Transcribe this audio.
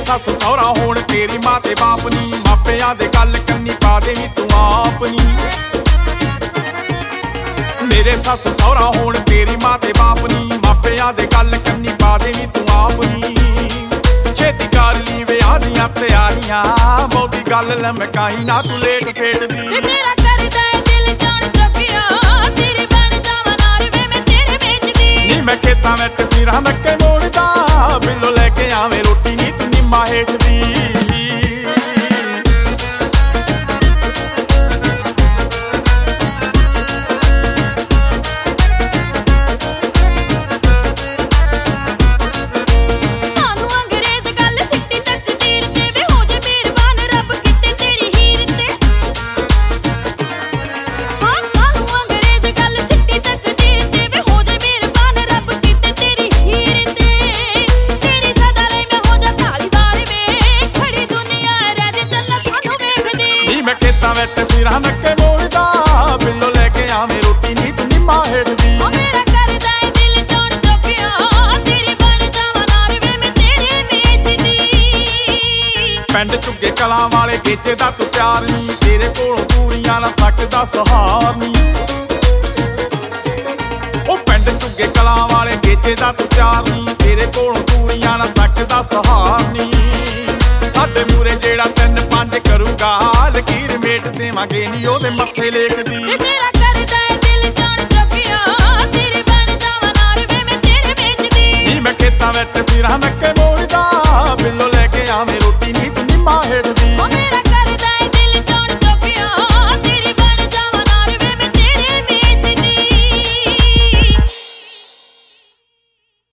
सस सौरा होण तेरी मां ते बाप नी, मापियां दे गल कन्नी पा देवी तू आप नी। मेरे सस सौरा होण तेरी मां ते बाप नी, मापियां दे गल कन्नी पा देवी तू आप नी। छेती कर ली विआह दियां तैयारियां, बहुती गल लमकाई ना तू लेट फेट दी। मेरा करदा है दिल जान चुकिया, तेरी बन जावां नार वे मैं तेरे बेचदी। नी मैं खेतां विच फिरां नक्के मोड़दा, बिल्लो लैके आवें रोटी नी तू निम्मा हेठ दी। मैं खेतां विच फिरां नक्के मोड़दा, बिल्लो लैके आवें रोटी नी तू निम्मा हेठ दी। मेरा करदा है दिल जान चुकिया, तेरी बन जावां नार वे मैं तेरे बेचदी। पिंड झुग्गे कलां वाले गेजे दा तू प्यार नी, तेरे कोलों पूरियां ना सकदा सहार नी। ओ पिंड झुग्गे कलां वाले गेजे दा तू प्यार नी, तेरे कोलों पूरियां ना सकदा सहार नी। साडे मूरे जेड़ा 3-5 करूगा, लकीर मेट देवांगे नी ओदे मत्थे लेखदी। मेरा करदा है दिल जान चुकिया, तेरी बन जावां नार वे मैं तेरे बेचदी। नी मैं खेतां विच फिरां नक्के मोड़